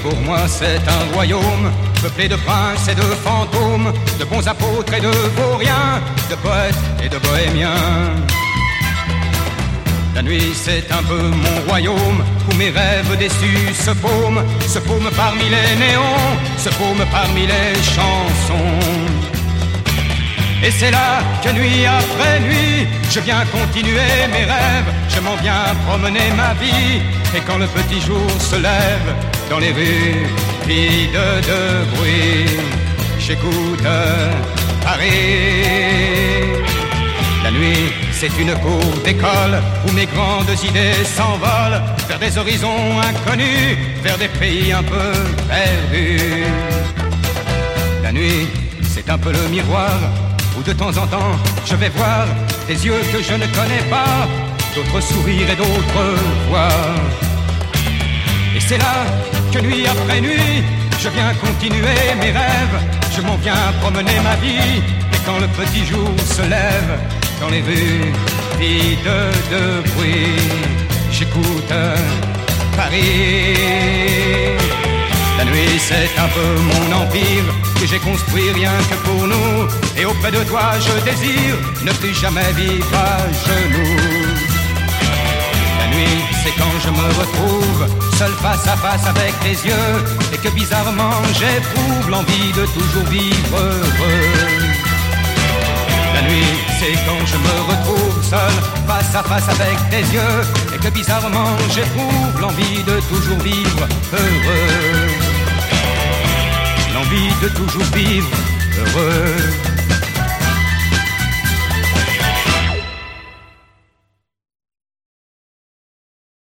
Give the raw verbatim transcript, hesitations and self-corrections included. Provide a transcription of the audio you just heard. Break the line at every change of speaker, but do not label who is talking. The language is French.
pour moi c'est un royaume peuplé de princes et de fantômes, de bons apôtres et de vauriens, de poètes et de bohémiens. La nuit c'est un peu mon royaume, où mes rêves déçus se paument, se paument parmi les néons, se paument parmi les chansons. Et c'est là que nuit après nuit, je viens continuer mes rêves, je m'en viens promener ma vie. Et quand le petit jour se lève, dans les rues vides de bruit, j'écoute Paris. La nuit, c'est une cour d'école où mes grandes idées s'envolent vers des horizons inconnus, vers des pays un peu perdus. La nuit, c'est un peu le miroir où de temps en temps je vais voir des yeux que je ne connais pas, d'autres sourires et d'autres voix. Et c'est là que nuit après nuit, je viens continuer mes rêves, je m'en viens promener ma vie. Et quand le petit jour se lève, dans les rues vides de bruit, j'écoute Paris. La nuit c'est un peu mon empire que j'ai construit rien que pour nous. Et auprès de toi je désire ne plus jamais vivre à genoux. La nuit c'est quand je me retrouve seul face à face avec tes yeux, et que bizarrement j'éprouve l'envie de toujours vivre heureux. La nuit c'est quand je me retrouve seul face à face avec tes yeux, et que bizarrement j'éprouve l'envie de toujours vivre heureux. L'envie de toujours vivre heureux.